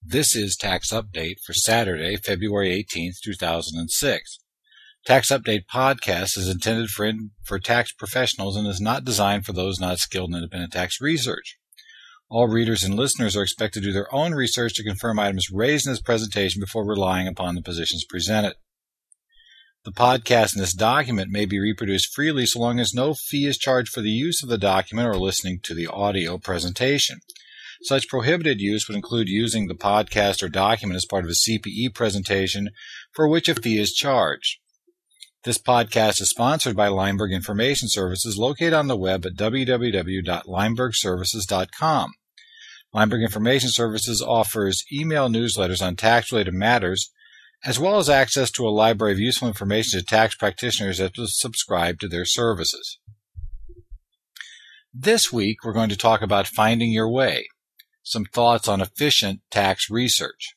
This is Tax Update for Saturday, February 18th, 2006. Tax Update podcast is intended for tax professionals and is not designed for those not skilled in independent tax research. All readers and listeners are expected to do their own research to confirm items raised in this presentation before relying upon the positions presented. The podcast in this document may be reproduced freely so long as no fee is charged for the use of the document or listening to the audio presentation. Such prohibited use would include using the podcast or document as part of a CPE presentation for which a fee is charged. This podcast is sponsored by Lineberg Information Services, located on the web at www.linebergservices.com. Lineberg Information Services offers email newsletters on tax-related matters, as well as access to a library of useful information to tax practitioners that subscribe to their services. This week, we're going to talk about finding your way. Some thoughts on efficient tax research.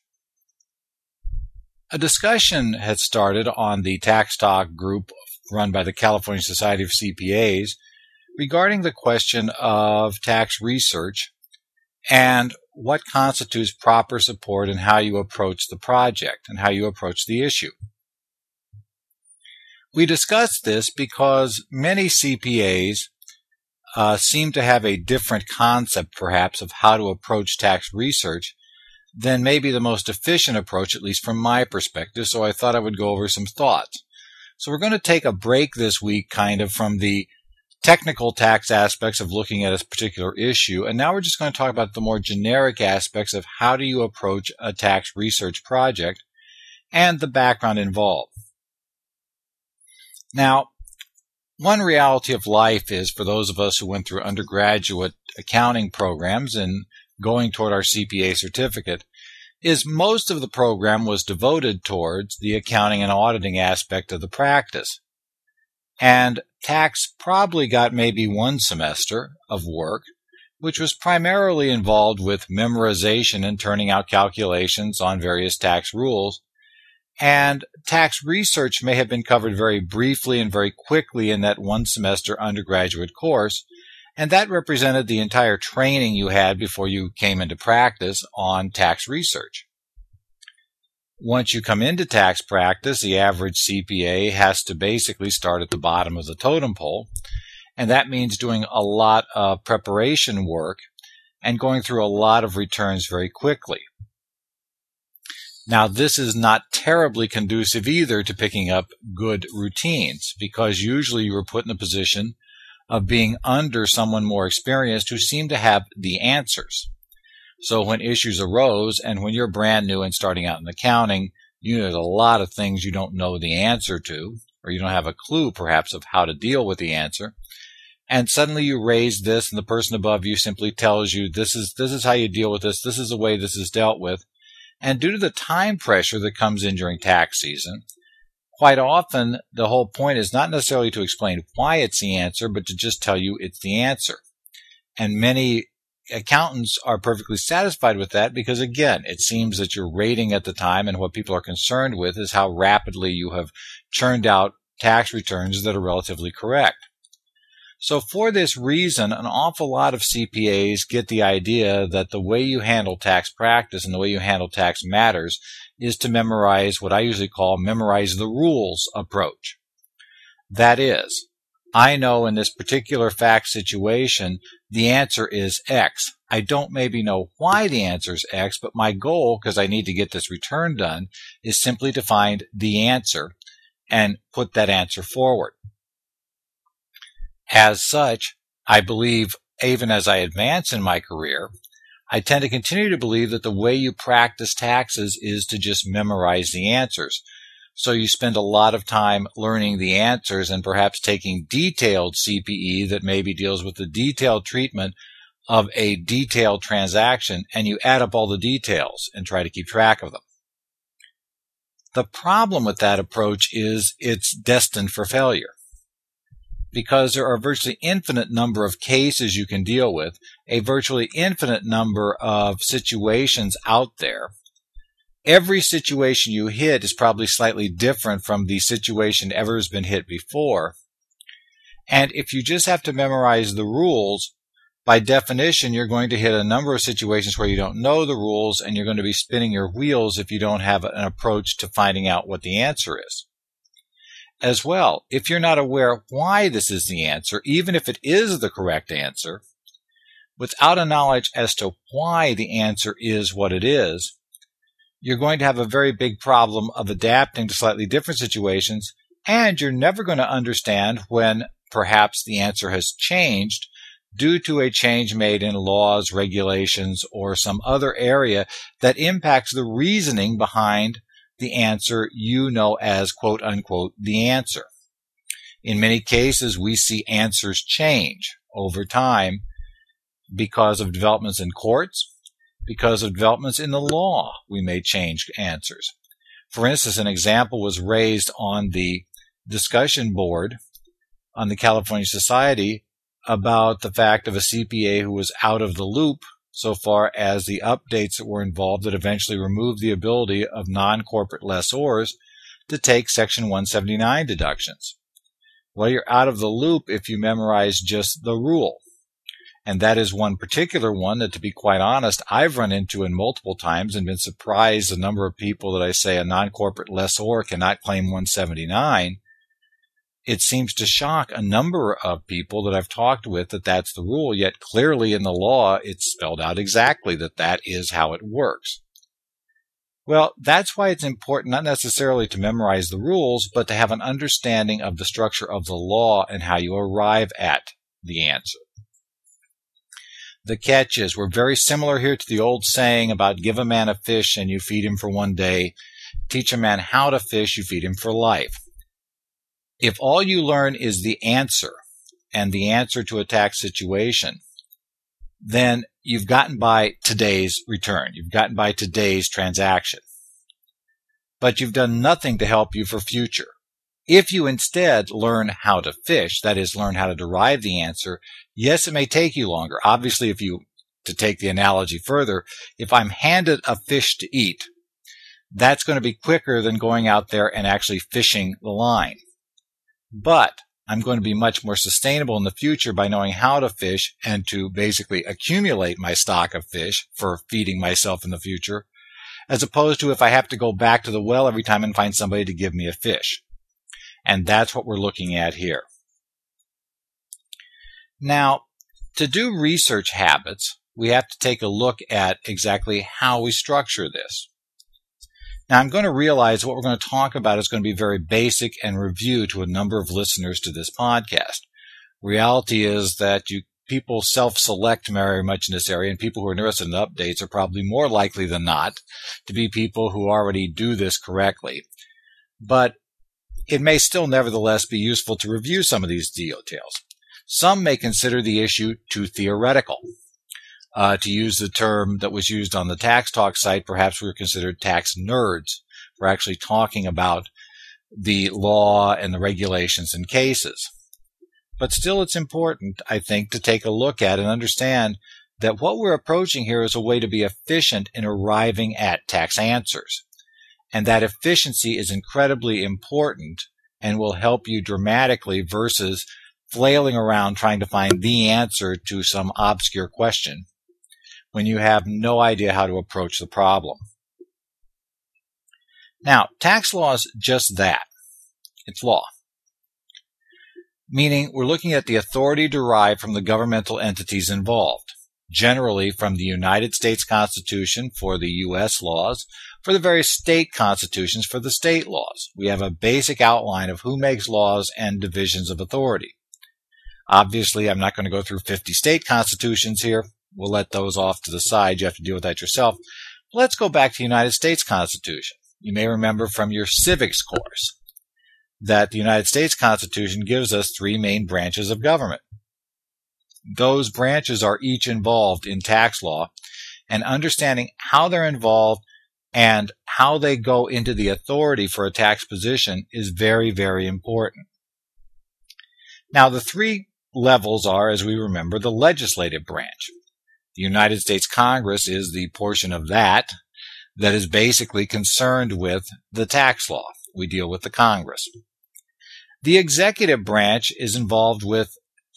A discussion had started on the Tax Talk group run by the California Society of CPAs regarding the question of tax research and what constitutes proper support and how you approach the project and how you approach the issue. We discussed this because many CPAs seem to have a different concept, perhaps, of how to approach tax research than maybe the most efficient approach, at least from my perspective, so I thought I would go over some thoughts. So we're going to take a break this week, kind of, from the technical tax aspects of looking at a particular issue, and now we're just going to talk about the more generic aspects of how do you approach a tax research project and the background involved. Now, one reality of life is, for those of us who went through undergraduate accounting programs and going toward our CPA certificate, is most of the program was devoted towards the accounting and auditing aspect of the practice. And tax probably got maybe one semester of work, which was primarily involved with memorization and turning out calculations on various tax rules. And tax research may have been covered very briefly and very quickly in that one semester undergraduate course, and that represented the entire training you had before you came into practice on tax research. Once you come into tax practice, the average CPA has to basically start at the bottom of the totem pole, and that means doing a lot of preparation work and going through a lot of returns very quickly. Now, this is not terribly conducive either to picking up good routines, because usually you are put in a position of being under someone more experienced who seemed to have the answers. So when issues arose, and when you're brand new and starting out in accounting, there's a lot of things you don't know the answer to, or you don't have a clue perhaps of how to deal with the answer. And suddenly you raise this, and the person above you simply tells you, this is how you deal with this is the way this is dealt with. And due to the time pressure that comes in during tax season, quite often the whole point is not necessarily to explain why it's the answer, but to just tell you it's the answer. And many accountants are perfectly satisfied with that because, again, it seems that you're rating at the time, and what people are concerned with is how rapidly you have churned out tax returns that are relatively correct. So for this reason, an awful lot of CPAs get the idea that the way you handle tax practice and the way you handle tax matters is to memorize what I usually call memorize the rules approach. That is, I know in this particular fact situation, the answer is X. I don't maybe know why the answer is X, but my goal, because I need to get this return done, is simply to find the answer and put that answer forward. As such, I believe, even as I advance in my career, I tend to continue to believe that the way you practice taxes is to just memorize the answers. So you spend a lot of time learning the answers and perhaps taking detailed CPE that maybe deals with the detailed treatment of a detailed transaction, and you add up all the details and try to keep track of them. The problem with that approach is it's destined for failure, because there are a virtually infinite number of cases you can deal with, a virtually infinite number of situations out there. Every situation you hit is probably slightly different from the situation ever has been hit before. And if you just have to memorize the rules, by definition, you're going to hit a number of situations where you don't know the rules, and you're going to be spinning your wheels if you don't have an approach to finding out what the answer is. As well, if you're not aware why this is the answer, even if it is the correct answer, without a knowledge as to why the answer is what it is, you're going to have a very big problem of adapting to slightly different situations, and you're never going to understand when perhaps the answer has changed due to a change made in laws, regulations, or some other area that impacts the reasoning behind the answer you know as quote-unquote the answer. In many cases, we see answers change over time because of developments in courts, because of developments in the law. We may change answers. For instance, an example was raised on the discussion board on the California Society about the fact of a CPA who was out of the loop so far as the updates that were involved that eventually removed the ability of non-corporate lessors to take Section 179 deductions. Well, you're out of the loop if you memorize just the rule. And that is one particular one that, to be quite honest, I've run into in multiple times and been surprised the number of people that I say a non-corporate lessor cannot claim 179. It seems to shock a number of people that I've talked with that that's the rule, yet clearly in the law it's spelled out exactly that that is how it works. Well, that's why it's important not necessarily to memorize the rules, but to have an understanding of the structure of the law and how you arrive at the answer. The catch is, we're very similar here to the old saying about give a man a fish and you feed him for one day. Teach a man how to fish, you feed him for life. If all you learn is the answer and the answer to a tax situation, then you've gotten by today's return. You've gotten by today's transaction. But you've done nothing to help you for future. If you instead learn how to fish, that is, learn how to derive the answer, yes, it may take you longer. Obviously, to take the analogy further, if I'm handed a fish to eat, that's going to be quicker than going out there and actually fishing the line. But I'm going to be much more sustainable in the future by knowing how to fish and to basically accumulate my stock of fish for feeding myself in the future, as opposed to if I have to go back to the well every time and find somebody to give me a fish. And that's what we're looking at here. Now, to do research habits, we have to take a look at exactly how we structure this. Now, I'm going to realize what we're going to talk about is going to be very basic and review to a number of listeners to this podcast. Reality is that people self-select very much in this area, and people who are interested in updates are probably more likely than not to be people who already do this correctly. But it may still nevertheless be useful to review some of these details. Some may consider the issue too theoretical. To use the term that was used on the Tax Talk site, perhaps we're considered tax nerds. We're actually talking about the law and the regulations and cases. But still, it's important, I think, to take a look at and understand that what we're approaching here is a way to be efficient in arriving at tax answers. And that efficiency is incredibly important and will help you dramatically versus flailing around trying to find the answer to some obscure question when you have no idea how to approach the problem. Now, tax law is just that. It's law. Meaning we're looking at the authority derived from the governmental entities involved, generally from the United States Constitution for the U.S. laws, for the various state constitutions for the state laws. We have a basic outline of who makes laws and divisions of authority. Obviously, I'm not going to go through 50 state constitutions here. We'll let those off to the side. You have to deal with that yourself. Let's go back to the United States Constitution. You may remember from your civics course that the United States Constitution gives us three main branches of government. Those branches are each involved in tax law, and understanding how they're involved and how they go into the authority for a tax position is very, very important. Now, the three levels are, as we remember, the legislative branch. The United States Congress is the portion of that is basically concerned with the tax law. We deal with the Congress. The executive branch is involved with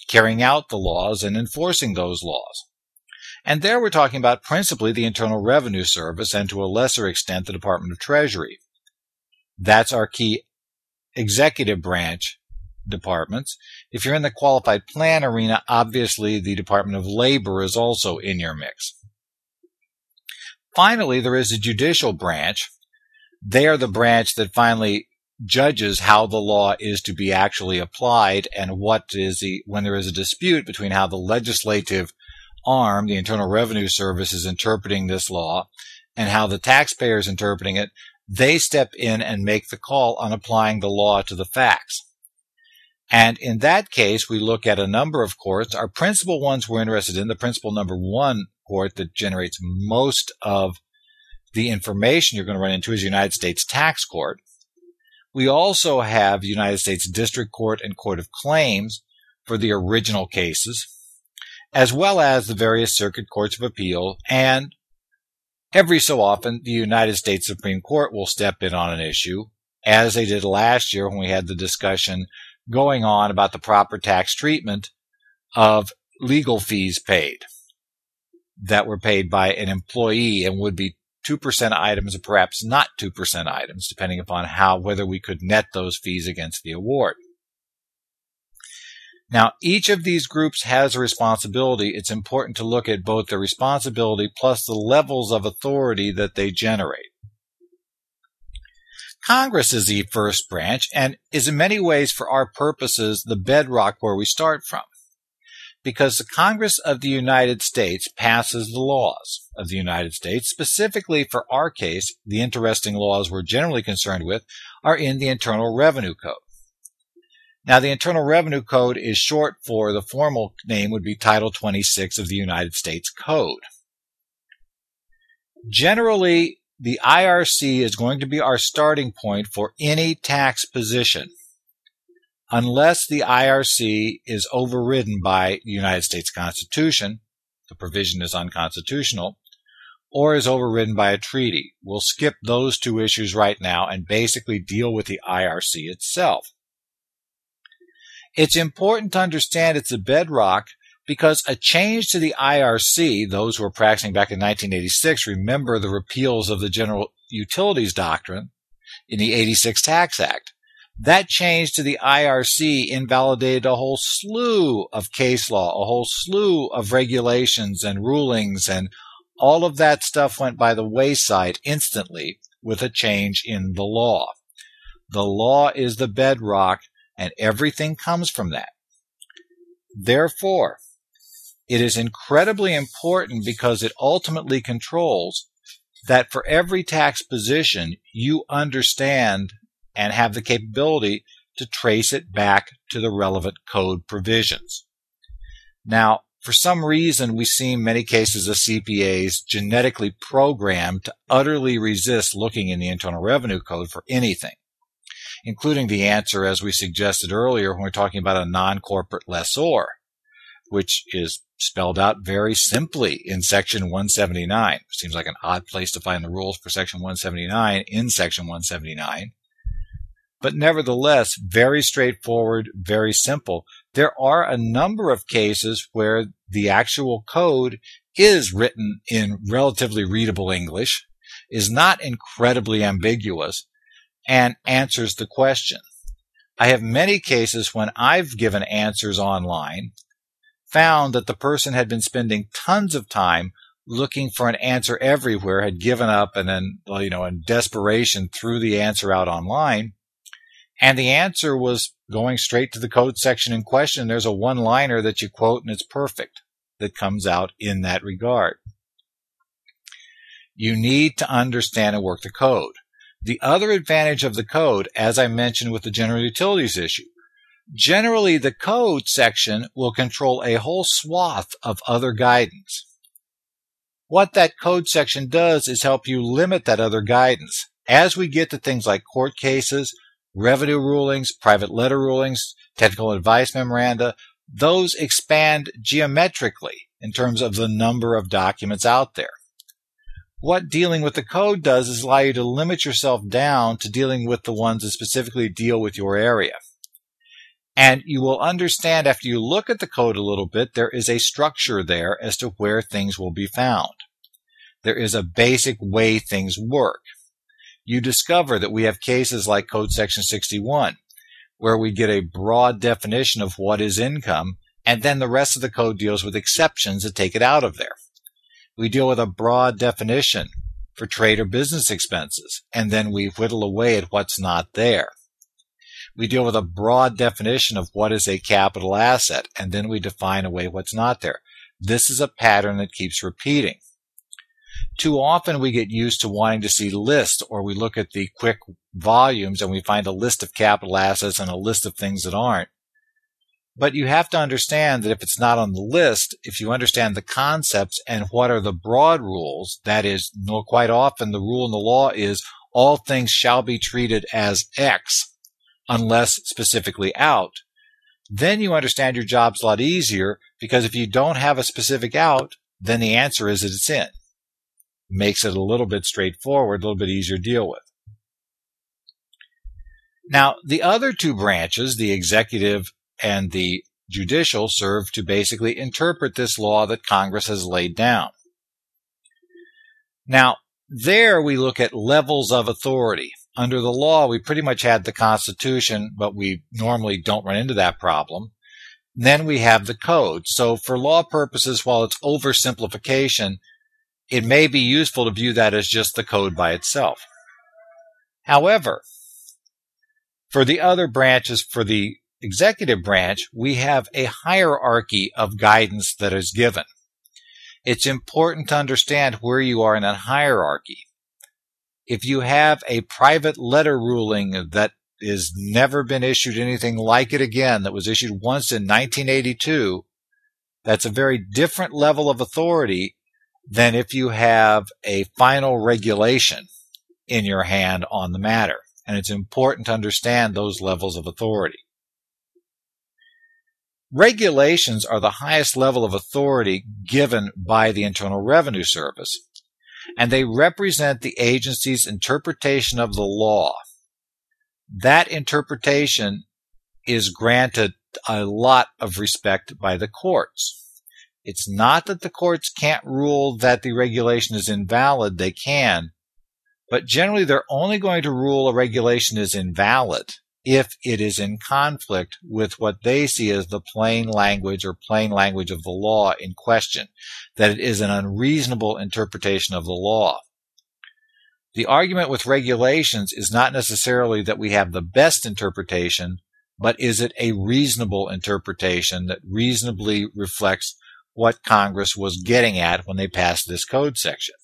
carrying out the laws and enforcing those laws. And there we're talking about principally the Internal Revenue Service and to a lesser extent the Department of Treasury. That's our key executive branch departments. If you're in the qualified plan arena, obviously the Department of Labor is also in your mix. Finally, there is the judicial branch. They are the branch that finally judges how the law is to be actually applied and when there is a dispute between how the legislative arm, the Internal Revenue Service, is interpreting this law and how the taxpayer is interpreting it, they step in and make the call on applying the law to the facts. And in that case, we look at a number of courts. Our principal ones we're interested in, the principal number one court that generates most of the information you're going to run into is the United States Tax Court. We also have the United States District Court and Court of Claims for the original cases, as well as the various circuit courts of appeal, and every so often the United States Supreme Court will step in on an issue, as they did last year when we had the discussion going on about the proper tax treatment of legal fees paid that were paid by an employee and would be 2% items or perhaps not 2% items, depending upon whether we could net those fees against the award. Now, each of these groups has a responsibility. It's important to look at both the responsibility plus the levels of authority that they generate. Congress is the first branch and is in many ways, for our purposes, the bedrock where we start from. Because the Congress of the United States passes the laws of the United States. Specifically for our case, the interesting laws we're generally concerned with are in the Internal Revenue Code. Now, the Internal Revenue Code is short for, the formal name would be Title 26 of the United States Code. Generally, the IRC is going to be our starting point for any tax position, unless the IRC is overridden by the United States Constitution, the provision is unconstitutional, or is overridden by a treaty. We'll skip those two issues right now and basically deal with the IRC itself. It's important to understand it's a bedrock because a change to the IRC, those who were practicing back in 1986, remember the repeals of the General Utilities Doctrine in the 86 Tax Act. That change to the IRC invalidated a whole slew of case law, a whole slew of regulations and rulings, and all of that stuff went by the wayside instantly with a change in the law. The law is the bedrock, and everything comes from that. Therefore, it is incredibly important because it ultimately controls that for every tax position, you understand and have the capability to trace it back to the relevant code provisions. Now, for some reason, we see in many cases of CPAs genetically programmed to utterly resist looking in the Internal Revenue Code for anything, including the answer, as we suggested earlier, when we're talking about a non-corporate lessor, which is spelled out very simply in Section 179. Seems like an odd place to find the rules for Section 179 in Section 179. But nevertheless, very straightforward, very simple. There are a number of cases where the actual code is written in relatively readable English, is not incredibly ambiguous, and answers the question. I have many cases when I've given answers online, found that the person had been spending tons of time looking for an answer everywhere, had given up, and then, in desperation threw the answer out online. And the answer was going straight to the code section in question. There's a one-liner that you quote, and it's perfect, that comes out in that regard. You need to understand and work the code. The other advantage of the code, as I mentioned with the general utilities issue, generally the code section will control a whole swath of other guidance. What that code section does is help you limit that other guidance. As we get to things like court cases, revenue rulings, private letter rulings, technical advice memoranda, those expand geometrically in terms of the number of documents out there. What dealing with the code does is allow you to limit yourself down to dealing with the ones that specifically deal with your area. And you will understand after you look at the code a little bit, there is a structure there as to where things will be found. There is a basic way things work. You discover that we have cases like Code Section 61, where we get a broad definition of what is income, and then the rest of the code deals with exceptions that take it out of there. We deal with a broad definition for trade or business expenses, and then we whittle away at what's not there. We deal with a broad definition of what is a capital asset, and then we define away what's not there. This is a pattern that keeps repeating. Too often we get used to wanting to see lists, or we look at the quick volumes and we find a list of capital assets and a list of things that aren't. But you have to understand that if it's not on the list, if you understand the concepts and what are the broad rules, that is, quite often the rule in the law is all things shall be treated as X unless specifically out, then you understand your job's a lot easier, because if you don't have a specific out, then the answer is that it's in. Makes it a little bit straightforward, a little bit easier to deal with. Now, the other two branches, the executive and the judicial, serve to basically interpret this law that Congress has laid down. Now, there we look at levels of authority. Under the law, we pretty much had the Constitution, but we normally don't run into that problem. Then we have the code. So for law purposes, while it's oversimplification, it may be useful to view that as just the code by itself. However, for the other branches, for the executive branch, we have a hierarchy of guidance that is given. It's important to understand where you are in that hierarchy. If you have a private letter ruling that has never been issued anything like it again, that was issued once in 1982, that's a very different level of authority than if you have a final regulation in your hand on the matter. And it's important to understand those levels of authority. Regulations are the highest level of authority given by the Internal Revenue Service, and they represent the agency's interpretation of the law. That interpretation is granted a lot of respect by the courts. It's not that the courts can't rule that the regulation is invalid, they can, but generally they're only going to rule a regulation is invalid if it is in conflict with what they see as the plain language or plain language of the law in question, that it is an unreasonable interpretation of the law. The argument with regulations is not necessarily that we have the best interpretation, but is it a reasonable interpretation that reasonably reflects what Congress was getting at when they passed this code section.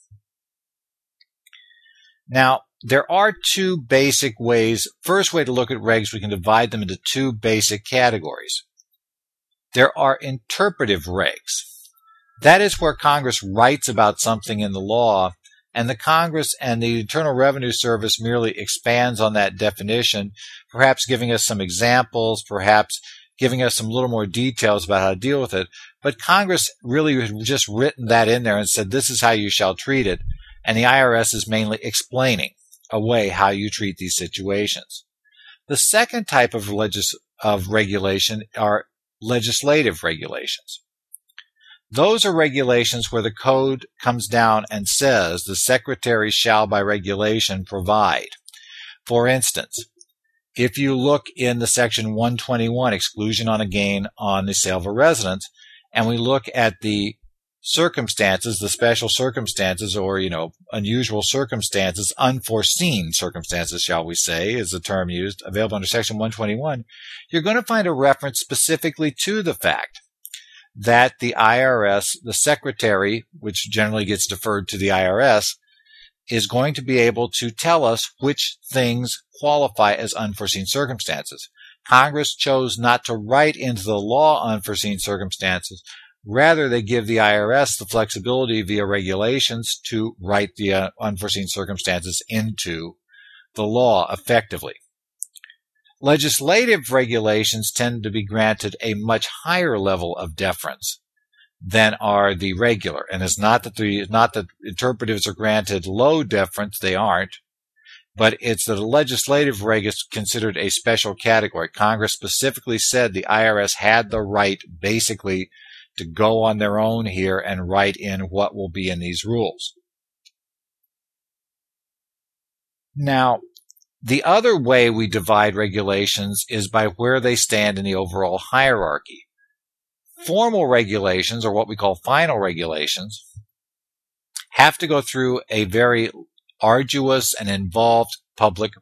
Now, there are two basic ways. First way to look at regs, we can divide them into two basic categories. There are interpretive regs. That is where Congress writes about something in the law, and the Congress and the Internal Revenue Service merely expands on that definition, perhaps giving us some examples, perhaps giving us some little more details about how to deal with it. But Congress really has just written that in there and said, this is how you shall treat it. And the IRS is mainly explaining away how you treat these situations. The second type of regulation are legislative regulations. Those are regulations where the code comes down and says the secretary shall by regulation provide. For instance, if you look in the section 121, exclusion on a gain on the sale of a residence, and we look at the circumstances, the special circumstances, or, unusual circumstances, unforeseen circumstances, shall we say, is the term used, available under section 121, you're going to find a reference specifically to the fact that the IRS, the secretary, which generally gets deferred to the IRS, is going to be able to tell us which things qualify as unforeseen circumstances. Congress chose not to write into the law unforeseen circumstances. Rather, they give the IRS the flexibility via regulations to write the unforeseen circumstances into the law effectively. Legislative regulations tend to be granted a much higher level of deference than are the regular. And it's not that interpretives are granted low deference, they aren't. but it's the legislative reg is considered a special category. Congress specifically said the IRS had the right basically to go on their own here and write in what will be in these rules. Now, the other way we divide regulations is by where they stand in the overall hierarchy. Formal regulations, or what we call final regulations, have to go through a very arduous and involved public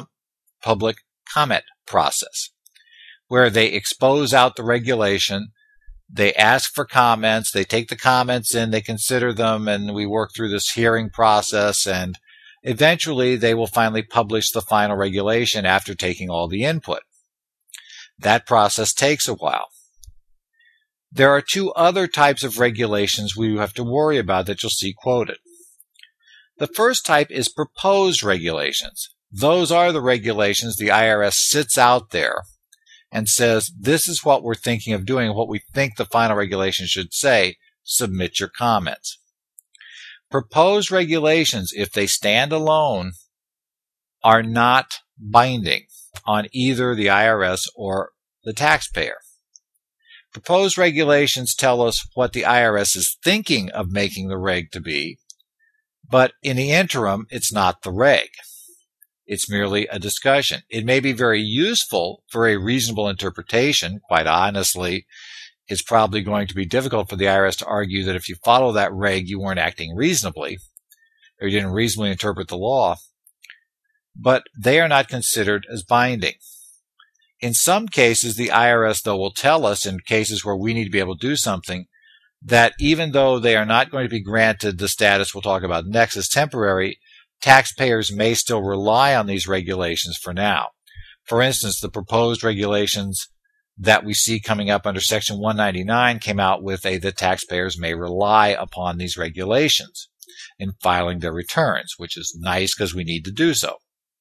comment process, where they expose out the regulation, they ask for comments, they take the comments in, they consider them, and we work through this hearing process, and eventually they will finally publish the final regulation after taking all the input. That process takes a while. There are two other types of regulations we have to worry about that you'll see quoted. The first type is proposed regulations. Those are the regulations the IRS sits out there and says, this is what we're thinking of doing, what we think the final regulation should say. Submit your comments. Proposed regulations, if they stand alone, are not binding on either the IRS or the taxpayer. Proposed regulations tell us what the IRS is thinking of making the reg to be, but in the interim, it's not the reg. It's merely a discussion. It may be very useful for a reasonable interpretation. Quite honestly, it's probably going to be difficult for the IRS to argue that if you follow that reg, you weren't acting reasonably, or you didn't reasonably interpret the law. But they are not considered as binding. In some cases, the IRS, though, will tell us in cases where we need to be able to do something that even though they are not going to be granted the status we'll talk about next as temporary, taxpayers may still rely on these regulations for now. For instance, the proposed regulations that we see coming up under Section 199 came out with that taxpayers may rely upon these regulations in filing their returns, which is nice because we need to do so.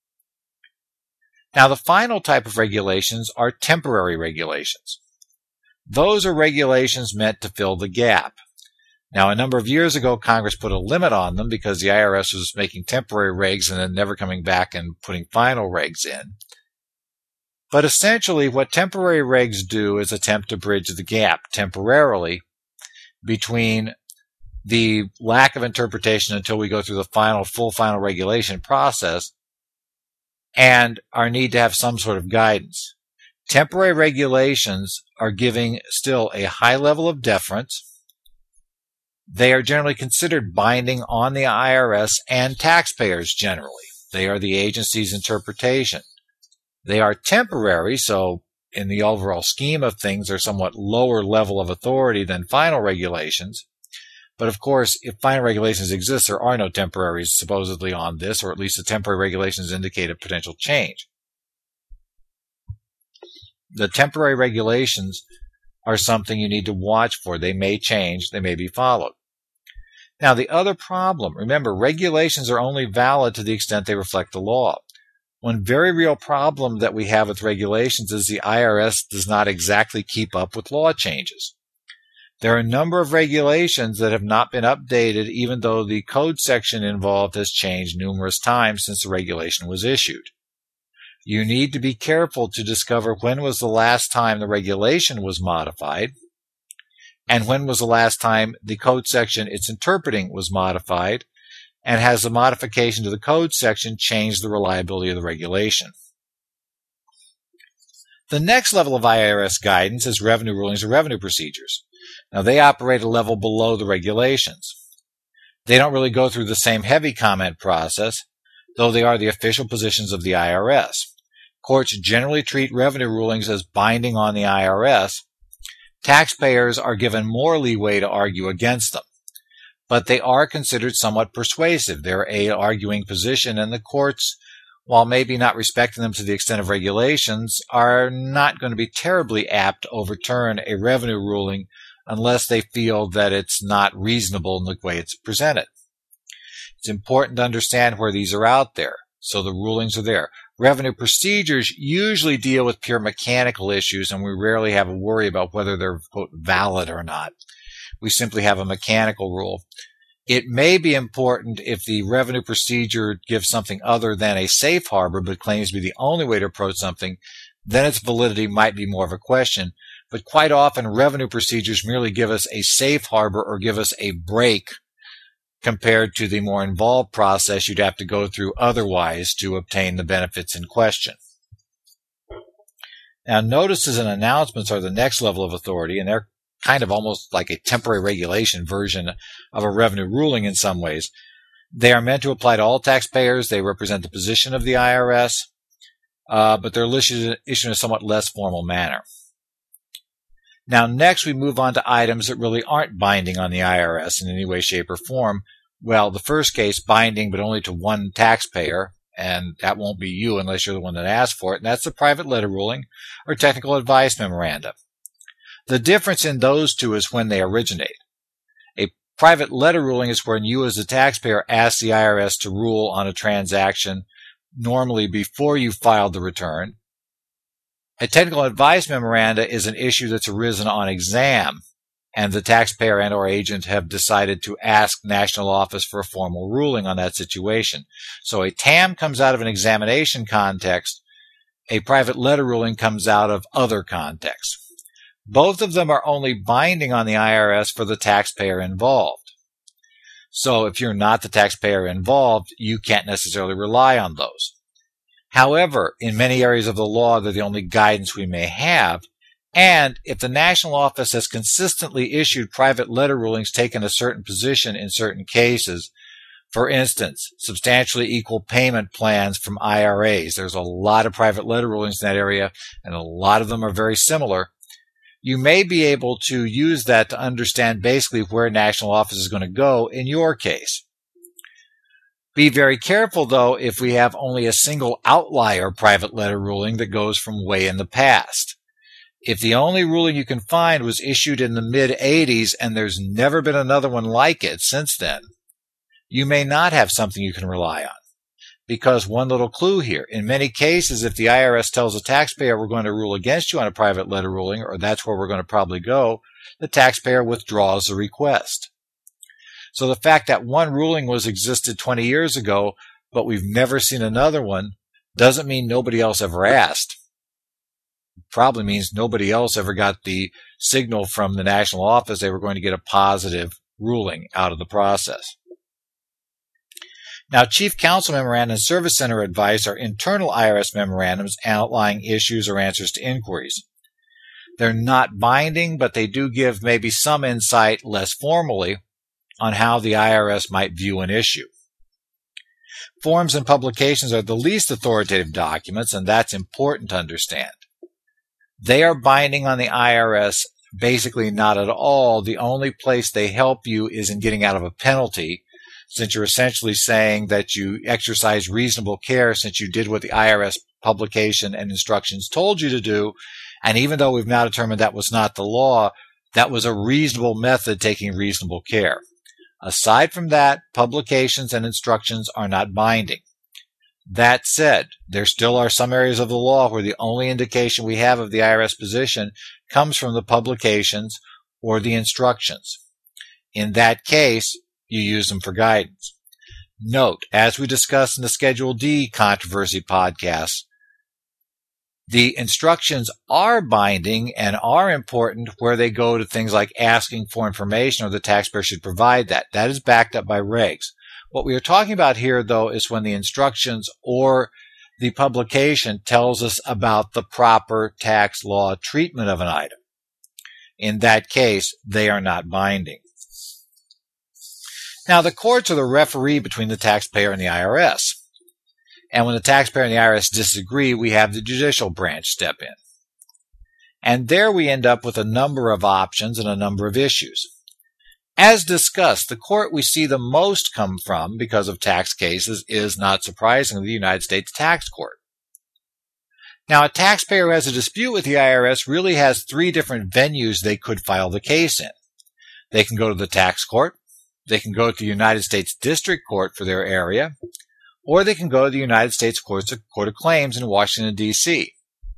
Now, the final type of regulations are temporary regulations. Those are regulations meant to fill the gap. Now, a number of years ago, Congress put a limit on them because the IRS was making temporary regs and then never coming back and putting final regs in. But essentially, what temporary regs do is attempt to bridge the gap temporarily between the lack of interpretation until we go through the full final regulation process and our need to have some sort of guidance. Temporary regulations are giving still a high level of deference. They are generally considered binding on the IRS and taxpayers generally. They are the agency's interpretation. They are temporary, so in the overall scheme of things, they're somewhat lower level of authority than final regulations. But of course, if final regulations exist, there are no temporaries supposedly on this, or at least the temporary regulations indicate a potential change. The temporary regulations are something you need to watch for. They may change. They may be followed. Now, the other problem, remember, regulations are only valid to the extent they reflect the law. One very real problem that we have with regulations is the IRS does not exactly keep up with law changes. There are a number of regulations that have not been updated, even though the code section involved has changed numerous times since the regulation was issued. You need to be careful to discover when was the last time the regulation was modified, and when was the last time the code section it's interpreting was modified, and has the modification to the code section changed the reliability of the regulation. The next level of IRS guidance is revenue rulings or revenue procedures. Now, they operate a level below the regulations. They don't really go through the same heavy comment process, though they are the official positions of the IRS. Courts generally treat revenue rulings as binding on the IRS. Taxpayers are given more leeway to argue against them, but they are considered somewhat persuasive. They're an arguing position, and the courts, while maybe not respecting them to the extent of regulations, are not going to be terribly apt to overturn a revenue ruling unless they feel that it's not reasonable in the way it's presented. It's important to understand where these are out there, so the rulings are there. Revenue procedures usually deal with pure mechanical issues, and we rarely have a worry about whether they're, quote, valid or not. We simply have a mechanical rule. It may be important if the revenue procedure gives something other than a safe harbor but claims to be the only way to approach something, then its validity might be more of a question. But quite often, revenue procedures merely give us a safe harbor or give us a break compared to the more involved process you'd have to go through otherwise to obtain the benefits in question. Now, notices and announcements are the next level of authority, and they're kind of almost like a temporary regulation version of a revenue ruling in some ways. They are meant to apply to all taxpayers. They represent the position of the IRS, but they're issued in a somewhat less formal manner. Now, next we move on to items that really aren't binding on the IRS in any way, shape, or form. Well, the first case, binding but only to one taxpayer, and that won't be you unless you're the one that asked for it, and that's the private letter ruling or technical advice memoranda. The difference in those two is when they originate. A private letter ruling is when you as the taxpayer ask the IRS to rule on a transaction normally before you filed the return. A technical advice memoranda is an issue that's arisen on exam, and the taxpayer and or agent have decided to ask National Office for a formal ruling on that situation. So a TAM comes out of an examination context. A private letter ruling comes out of other contexts. Both of them are only binding on the IRS for the taxpayer involved. So if you're not the taxpayer involved, you can't necessarily rely on those. However, in many areas of the law, they're the only guidance we may have. And if the National Office has consistently issued private letter rulings taking a certain position in certain cases, for instance, substantially equal payment plans from IRAs, there's a lot of private letter rulings in that area, and a lot of them are very similar. You may be able to use that to understand basically where National Office is going to go in your case. Be very careful, though, if we have only a single outlier private letter ruling that goes from way in the past. If the only ruling you can find was issued in the mid-'80s and there's never been another one like it since then, you may not have something you can rely on. Because one little clue here, in many cases, if the IRS tells a taxpayer we're going to rule against you on a private letter ruling, or that's where we're going to probably go, the taxpayer withdraws the request. So the fact that one ruling existed 20 years ago, but we've never seen another one, doesn't mean nobody else ever asked. It probably means nobody else ever got the signal from the National Office they were going to get a positive ruling out of the process. Now, Chief Counsel Memoranda and Service Center advice are internal IRS memorandums outlining issues or answers to inquiries. They're not binding, but they do give maybe some insight less formally on how the IRS might view an issue. Forms and publications are the least authoritative documents, and that's important to understand. They are binding on the IRS basically not at all. The only place they help you is in getting out of a penalty, since you're essentially saying that you exercise reasonable care since you did what the IRS publication and instructions told you to do, and even though we've now determined that was not the law, that was a reasonable method taking reasonable care. Aside from that, publications and instructions are not binding. That said, there still are some areas of the law where the only indication we have of the IRS position comes from the publications or the instructions. In that case, you use them for guidance. Note, as we discussed in the Schedule D controversy podcast, the instructions are binding and are important where they go to things like asking for information or the taxpayer should provide that. That is backed up by regs. What we are talking about here, though, is when the instructions or the publication tells us about the proper tax law treatment of an item. In that case, they are not binding. Now, the courts are the referee between the taxpayer and the IRS. And when the taxpayer and the IRS disagree, we have the judicial branch step in. And there we end up with a number of options and a number of issues. As discussed, the court we see the most come from because of tax cases is, not surprisingly, the United States Tax Court. Now, a taxpayer who has a dispute with the IRS really has three different venues they could file the case in. They can go to the tax court, they can go to the United States District Court for their area, or they can go to the United States Court of Claims in Washington, D.C.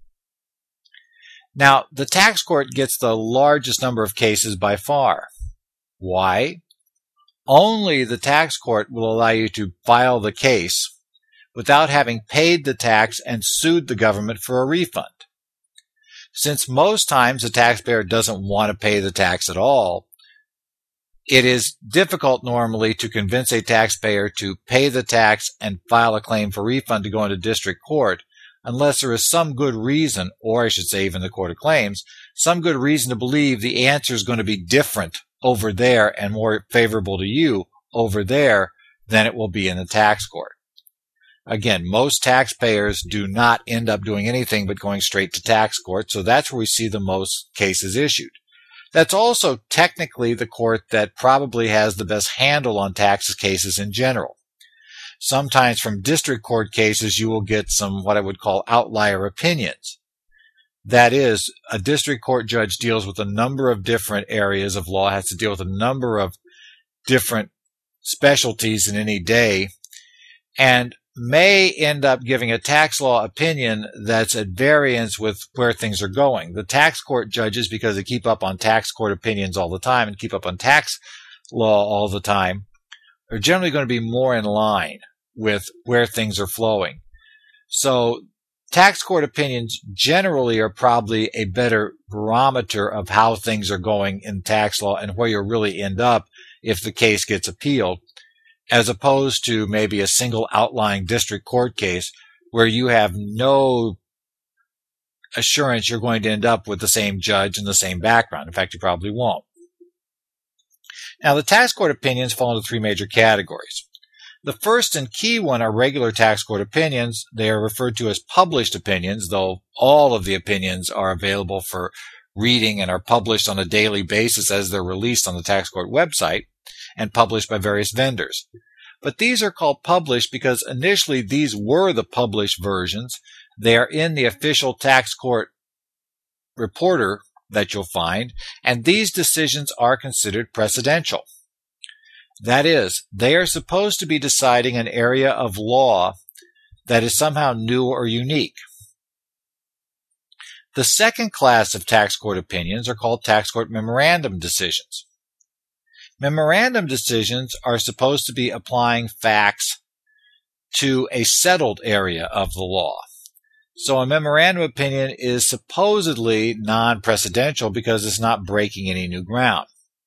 Now, the tax court gets the largest number of cases by far. Why? only the tax court will allow you to file the case without having paid the tax and sued the government for a refund. Since most times the taxpayer doesn't want to pay the tax at all, it is difficult normally to convince a taxpayer to pay the tax and file a claim for refund to go into district court unless there is some good reason, or I should say even the court of claims, some good reason to believe the answer is going to be different over there and more favorable to you over there than it will be in the tax court. Again, most taxpayers do not end up doing anything but going straight to tax court, so that's where we see the most cases issued. That's also technically the court that probably has the best handle on tax cases in general. Sometimes from district court cases, you will get some what I would call outlier opinions. That is, a district court judge deals with a number of different areas of law, has to deal with a number of different specialties in any day, and may end up giving a tax law opinion that's at variance with where things are going. The tax court judges, because they keep up on tax court opinions all the time and keep up on tax law all the time, are generally going to be more in line with where things are flowing. So tax court opinions generally are probably a better barometer of how things are going in tax law and where you'll really end up if the case gets appealed, as opposed to maybe a single outlying district court case where you have no assurance you're going to end up with the same judge and the same background. In fact, you probably won't. Now, the tax court opinions fall into three major categories. The first and key one are regular tax court opinions. They are referred to as published opinions, though all of the opinions are available for reading and are published on a daily basis as they're released on the tax court website and published by various vendors. But these are called published because initially these were the published versions. They are in the official tax court reporter that you'll find, and these decisions are considered precedential. That is, they are supposed to be deciding an area of law that is somehow new or unique. The second class of tax court opinions are called tax court memorandum decisions. Memorandum decisions are supposed to be applying facts to a settled area of the law. So a memorandum opinion is supposedly non-precedential because it's not breaking any new ground.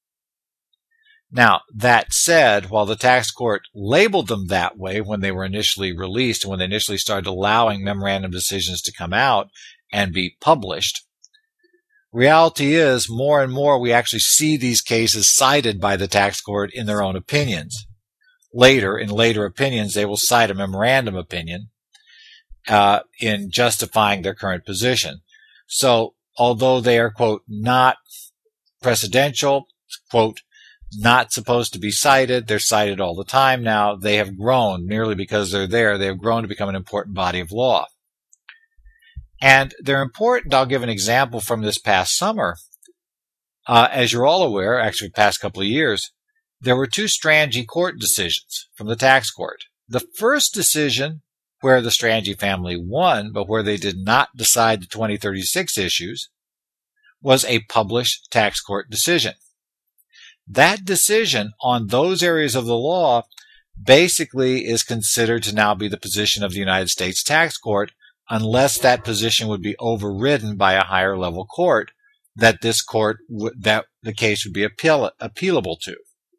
Now, that said, while the tax court labeled them that way when they were initially released and when they initially started allowing memorandum decisions to come out and be published, reality is more and more we actually see these cases cited by the tax court in their own opinions. Later, in later opinions, they will cite a memorandum opinion in justifying their current position. So, although they are, quote, not precedential, quote, not supposed to be cited, they're cited all the time now. They have grown, merely because they're there, they have grown to become an important body of law. And they're important. I'll give an example from this past summer. As you're all aware, actually past couple of years, there were two Strange court decisions from the tax court. The first decision, where the Strange family won, but where they did not decide the 2036 issues, was a published tax court decision. That decision on those areas of the law basically is considered to now be the position of the United States tax court, unless that position would be overridden by a higher level court that this court that the case would be appealable to.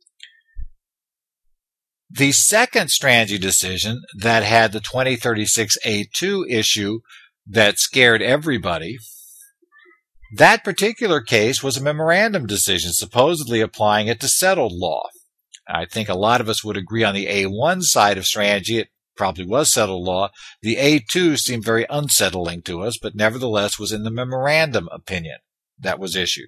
The second Strange decision that had the 2036A2 issue that scared everybody, that particular case was a memorandum decision, supposedly applying it to settled law. I think a lot of us would agree on the A1 side of Strange, it probably was settled law. The A2 seemed very unsettling to us, but nevertheless was in the memorandum opinion that was issued.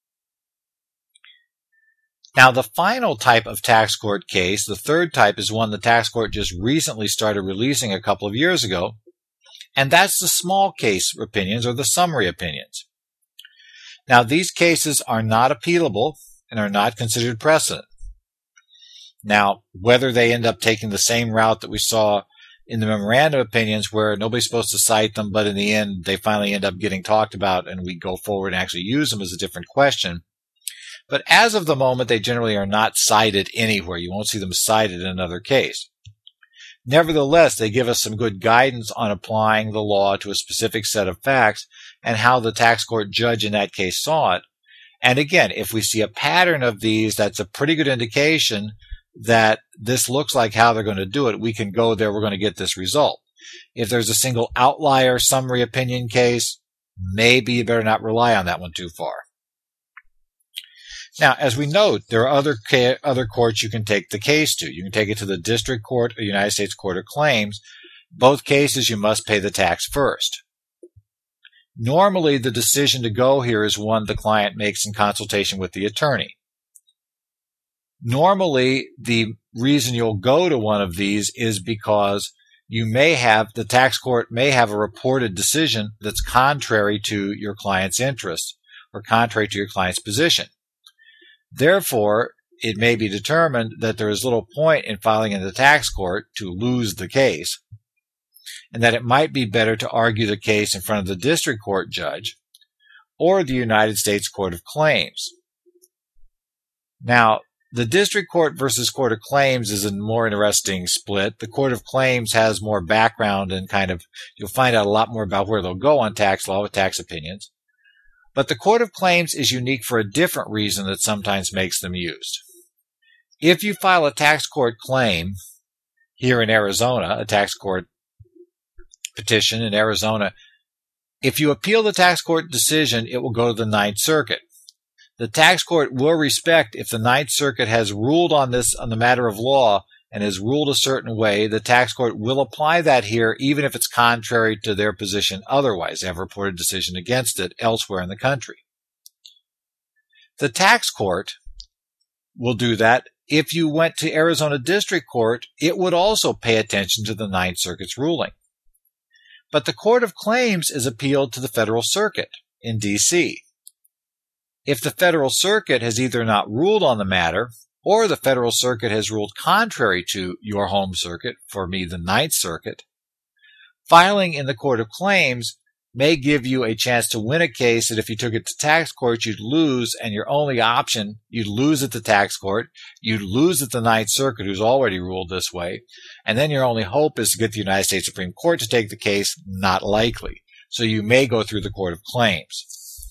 Now, the final type of tax court case, the third type, is one the tax court just recently started releasing a couple of years ago, and that's the small case opinions or the summary opinions. Now, these cases are not appealable and are not considered precedent. Now, whether they end up taking the same route that we saw in the memorandum opinions where nobody's supposed to cite them, but in the end they finally end up getting talked about and we go forward and actually use them is a different question. But as of the moment, they generally are not cited anywhere. You won't see them cited in another case. Nevertheless, they give us some good guidance on applying the law to a specific set of facts and how the tax court judge in that case saw it. And again, if we see a pattern of these, that's a pretty good indication that this looks like how they're going to do it. We can go there, we're going to get this result. If there's a single outlier summary opinion case, maybe you better not rely on that one too far. Now, as we note, there are other courts you can take the case to. You can take it to the District Court or United States Court of Claims. Both cases, you must pay the tax first. Normally, the decision to go here is one the client makes in consultation with the attorney. Normally, the reason you'll go to one of these is because the tax court may have a reported decision that's contrary to your client's interests or contrary to your client's position. Therefore, it may be determined that there is little point in filing in the tax court to lose the case, and that it might be better to argue the case in front of the district court judge or the United States Court of Claims. Now, the district court versus court of claims is a more interesting split. The court of claims has more background and you'll find out a lot more about where they'll go on tax law with tax opinions. But the Court of Claims is unique for a different reason that sometimes makes them used. If you file a tax court claim here in Arizona, a tax court petition in Arizona, if you appeal the tax court decision, it will go to the Ninth Circuit. The tax court will respect if the Ninth Circuit has ruled on the matter of law and has ruled a certain way, the tax court will apply that here even if it's contrary to their position otherwise. They have a reported decision against it elsewhere in the country. The tax court will do that. If you went to Arizona District Court, it would also pay attention to the Ninth Circuit's ruling. But the Court of Claims is appealed to the Federal Circuit in D.C. If the Federal Circuit has either not ruled on the matter, or the Federal Circuit has ruled contrary to your home circuit, for me the Ninth Circuit, filing in the Court of Claims may give you a chance to win a case that if you took it to tax court, you'd lose, and your only option, you'd lose at the tax court, you'd lose at the Ninth Circuit, who's already ruled this way, and then your only hope is to get the United States Supreme Court to take the case. Not likely. So you may go through the Court of Claims.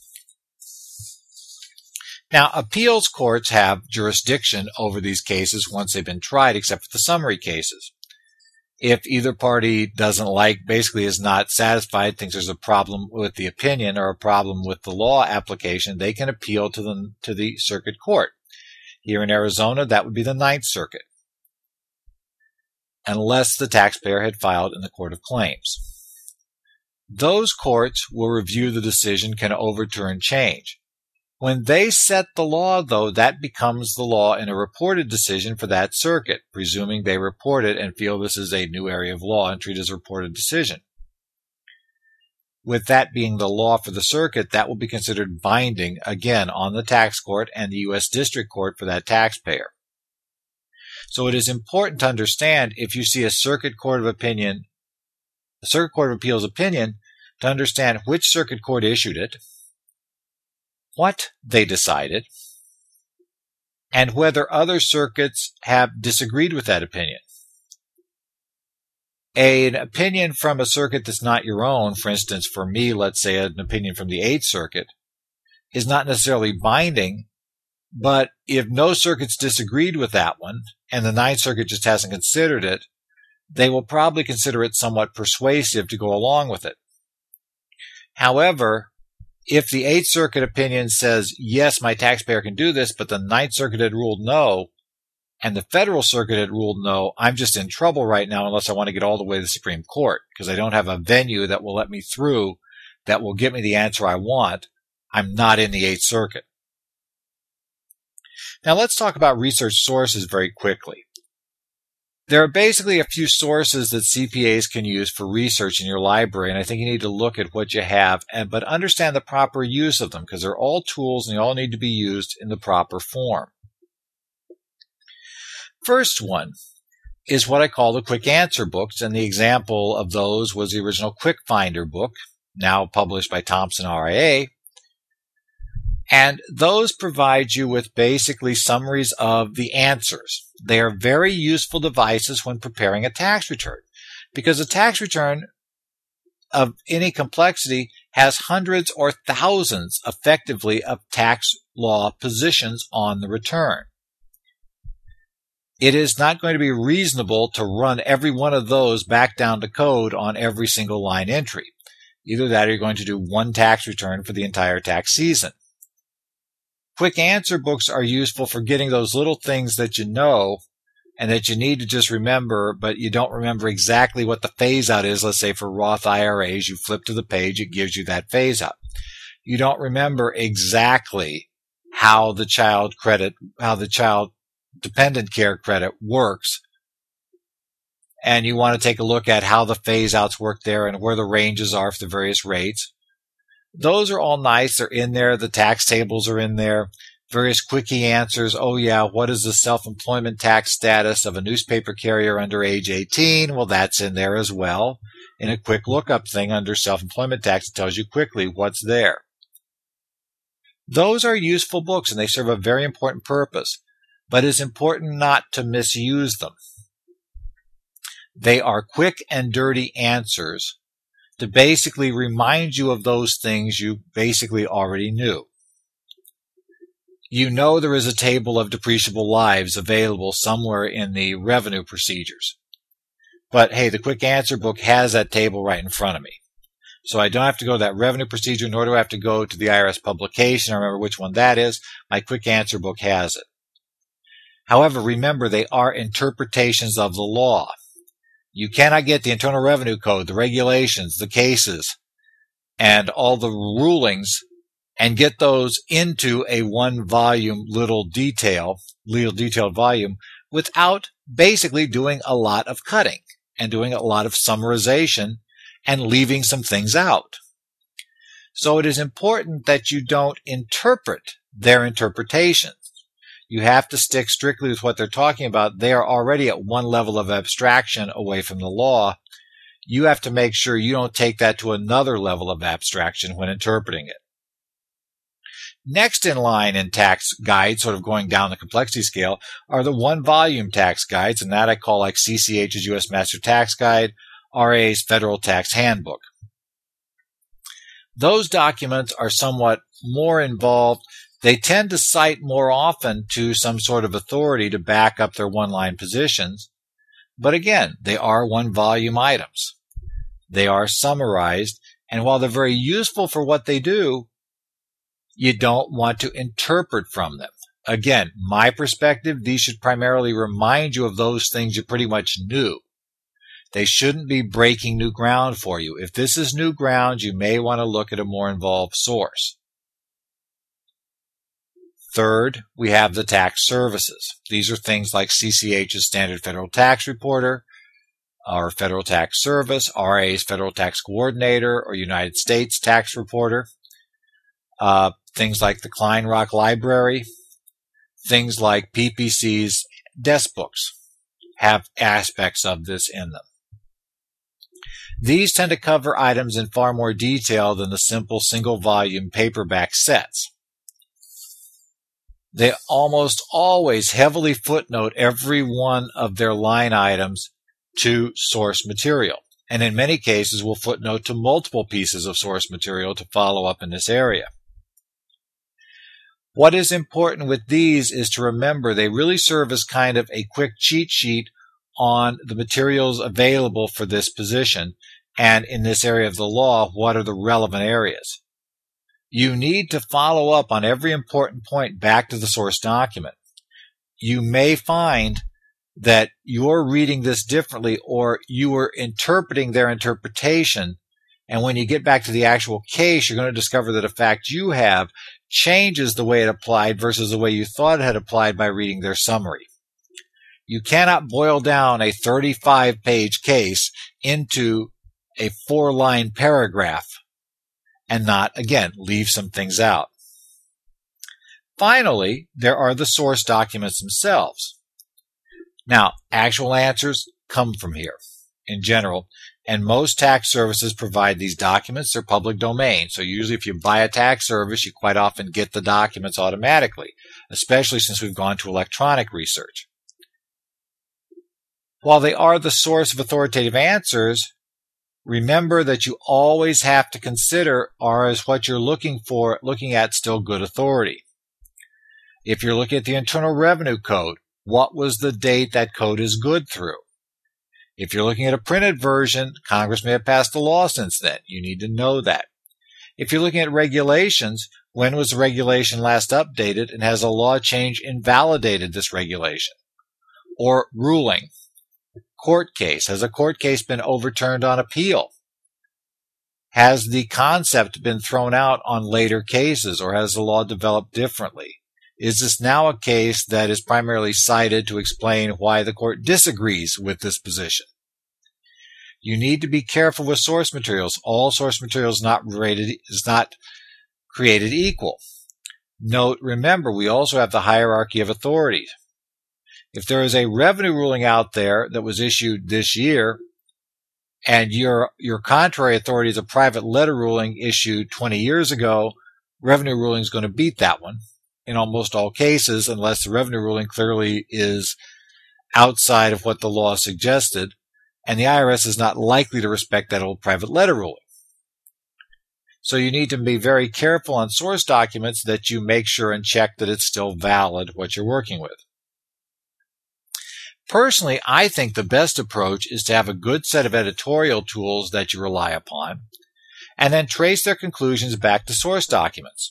Now, appeals courts have jurisdiction over these cases once they've been tried, except for the summary cases. If either party basically is not satisfied, thinks there's a problem with the opinion or a problem with the law application, they can appeal to the circuit court. Here in Arizona, that would be the Ninth Circuit, unless the taxpayer had filed in the Court of Claims. Those courts will review the decision, can overturn, change. When they set the law, though, that becomes the law in a reported decision for that circuit, presuming they report it and feel this is a new area of law and treat it as a reported decision. With that being the law for the circuit, that will be considered binding, again, on the tax court and the U.S. District Court for that taxpayer. So it is important to understand, if you see a Circuit Court of Appeals opinion, to understand which circuit court issued it, what they decided, and whether other circuits have disagreed with that opinion. An opinion from a circuit that's not your own, for instance, for me, let's say an opinion from the Eighth Circuit, is not necessarily binding, but if no circuits disagreed with that one, and the Ninth Circuit just hasn't considered it, they will probably consider it somewhat persuasive to go along with it. However, if the Eighth Circuit opinion says, yes, my taxpayer can do this, but the Ninth Circuit had ruled no, and the Federal Circuit had ruled no, I'm just in trouble right now unless I want to get all the way to the Supreme Court, because I don't have a venue that will let me through, that will get me the answer I want. I'm not in the Eighth Circuit. Now let's talk about research sources very quickly. There are basically a few sources that CPAs can use for research in your library, and I think you need to look at what you have, but understand the proper use of them, because they're all tools and they all need to be used in the proper form. First one is what I call the quick answer books, and the example of those was the original Quick Finder book, now published by Thomson RIA. And those provide you with basically summaries of the answers. They are very useful devices when preparing a tax return, because a tax return of any complexity has hundreds or thousands, effectively, of tax law positions on the return. It is not going to be reasonable to run every one of those back down to code on every single line entry. Either that or you're going to do one tax return for the entire tax season. Quick answer books are useful for getting those little things that you know and that you need to just remember, but you don't remember exactly what the phase out is. Let's say for Roth IRAs, you flip to the page, it gives you that phase out. You don't remember exactly how the child dependent care credit works, and you want to take a look at how the phase outs work there and where the ranges are for the various rates. Those are all nice. They're in there. The tax tables are in there. Various quickie answers. Oh yeah, what is the self-employment tax status of a newspaper carrier under age 18? Well, that's in there as well. In a quick lookup thing under self-employment tax, it tells you quickly what's there. Those are useful books and they serve a very important purpose, but it's important not to misuse them. They are quick and dirty answers to basically remind you of those things you basically already knew. You know there is a table of depreciable lives available somewhere in the revenue procedures. But hey, the quick answer book has that table right in front of me. So I don't have to go to that revenue procedure, nor do I have to go to the IRS publication. I remember which one that is. My quick answer book has it. However, remember, they are interpretations of the law. You cannot get the Internal Revenue Code, the regulations, the cases, and all the rulings and get those into a one-volume little detailed volume without basically doing a lot of cutting and doing a lot of summarization and leaving some things out. So it is important that you don't interpret their interpretations. You have to stick strictly with what they're talking about. They are already at one level of abstraction away from the law. You have to make sure you don't take that to another level of abstraction when interpreting it. Next in line in tax guides, sort of going down the complexity scale, are the one-volume tax guides, and that I call like CCH's U.S. Master Tax Guide, RA's Federal Tax Handbook. Those documents are somewhat more involved. They tend to cite more often to some sort of authority to back up their one-line positions. But again, they are one-volume items. They are summarized, and while they're very useful for what they do, you don't want to interpret from them. Again, my perspective, these should primarily remind you of those things you pretty much knew. They shouldn't be breaking new ground for you. If this is new ground, you may want to look at a more involved source. Third, we have the tax services. These are things like CCH's Standard Federal Tax Reporter, our Federal Tax Service, RA's Federal Tax Coordinator, or United States Tax Reporter. Things like the Kleinrock Library, things like PPC's desk books have aspects of this in them. These tend to cover items in far more detail than the simple single-volume paperback sets. They almost always heavily footnote every one of their line items to source material, and in many cases will footnote to multiple pieces of source material to follow up in this area. What is important with these is to remember they really serve as kind of a quick cheat sheet on the materials available for this position, and in this area of the law, what are the relevant areas. You need to follow up on every important point back to the source document. You may find that you're reading this differently or you are interpreting their interpretation, and when you get back to the actual case, you're going to discover that a fact you have changes the way it applied versus the way you thought it had applied by reading their summary. You cannot boil down a 35-page case into a 4-line paragraph and not, again, leave some things out. Finally, there are the source documents themselves. Now, actual answers come from here. In general, And most tax services provide these documents. They're public domain. So usually if you buy a tax service, you quite often get the documents automatically, especially since we've gone to electronic research. While they are the source of authoritative answers, remember that you always have to consider, is what you're looking at still good authority? If you're looking at the Internal Revenue Code, what was the date that code is good through? If you're looking at a printed version, Congress may have passed a law since then. You need to know that. If you're looking at regulations, when was the regulation last updated, and has a law change invalidated this regulation? Or ruling. Court case. Has a court case been overturned on appeal? Has the concept been thrown out on later cases, or has the law developed differently? Is this now a case that is primarily cited to explain why the court disagrees with this position? You need to be careful with source materials. All source materials is not created equal. Remember, we also have the hierarchy of authorities. If there is a revenue ruling out there that was issued this year, and your contrary authority is a private letter ruling issued 20 years ago, revenue ruling is going to beat that one in almost all cases, unless the revenue ruling clearly is outside of what the law suggested, and the IRS is not likely to respect that old private letter ruling. So you need to be very careful on source documents that you make sure and check that it's still valid what you're working with. Personally, I think the best approach is to have a good set of editorial tools that you rely upon, and then trace their conclusions back to source documents.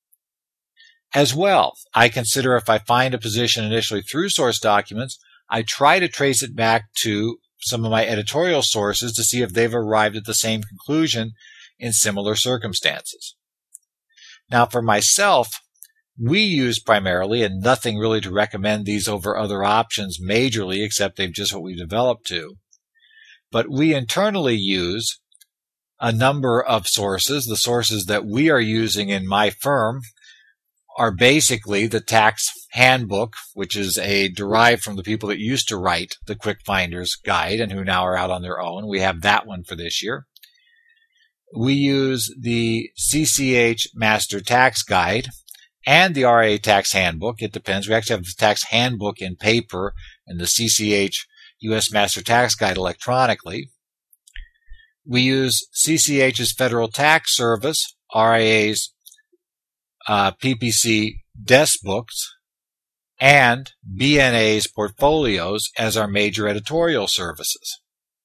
As well, I consider if I find a position initially through source documents, I try to trace it back to some of my editorial sources to see if they've arrived at the same conclusion in similar circumstances. Now, for myself, we use primarily, and nothing really to recommend these over other options majorly, except they've just what we developed to. But we internally use a number of sources. The sources that we are using in my firm are basically the tax handbook, which is derived from the people that used to write the Quick Finders Guide and who now are out on their own. We have that one for this year. We use the CCH Master Tax Guide and the RIA Tax Handbook. It depends. We actually have the Tax Handbook in paper and the CCH U.S. Master Tax Guide electronically. We use CCH's Federal Tax Service, RIA's PPC desk books, and BNA's portfolios as our major editorial services.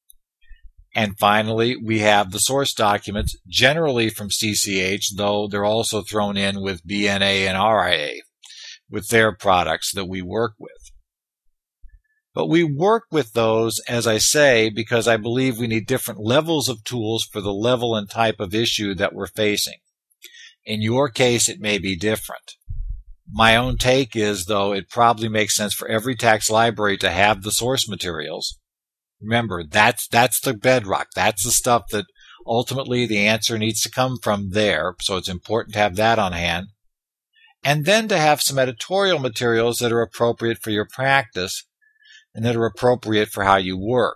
And finally, we have the source documents, generally from CCH, though they're also thrown in with BNA and RIA, with their products that we work with. But we work with those, as I say, because I believe we need different levels of tools for the level and type of issue that we're facing. In your case, it may be different. My own take is, though, it probably makes sense for every tax library to have the source materials. Remember, that's the bedrock. That's the stuff that ultimately the answer needs to come from there, so it's important to have that on hand. And then to have some editorial materials that are appropriate for your practice and that are appropriate for how you work.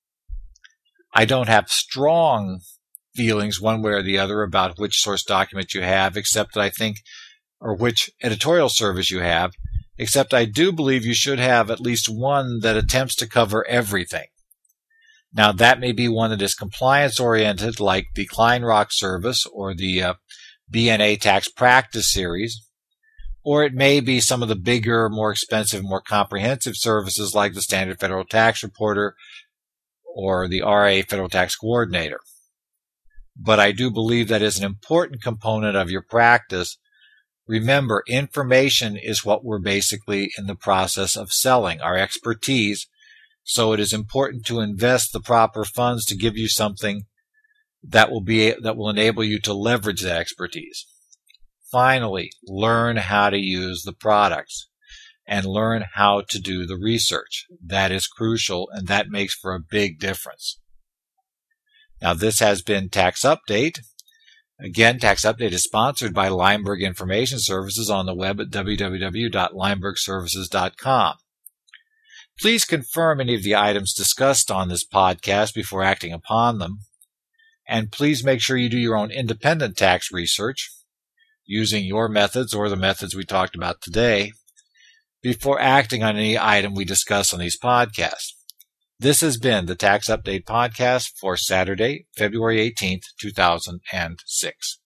I don't have strong feelings one way or the other about which source document you have, except that I think, or which editorial service you have, except I do believe you should have at least one that attempts to cover everything. Now, that may be one that is compliance-oriented, like the Kleinrock service or the BNA Tax Practice series, or it may be some of the bigger, more expensive, more comprehensive services like the Standard Federal Tax Reporter or the RIA Federal Tax Coordinator. But I do believe that is an important component of your practice. Remember, information is what we're basically in the process of selling, our expertise. So it is important to invest the proper funds to give you something that will enable you to leverage that expertise. Finally, learn how to use the products and learn how to do the research. That is crucial, and that makes for a big difference. Now, this has been Tax Update. Again, Tax Update is sponsored by Lineberg Information Services on the web at www.linebergservices.com. Please confirm any of the items discussed on this podcast before acting upon them. And please make sure you do your own independent tax research using your methods or the methods we talked about today before acting on any item we discuss on these podcasts. This has been the Tax Update Podcast for Saturday, February 18th, 2006.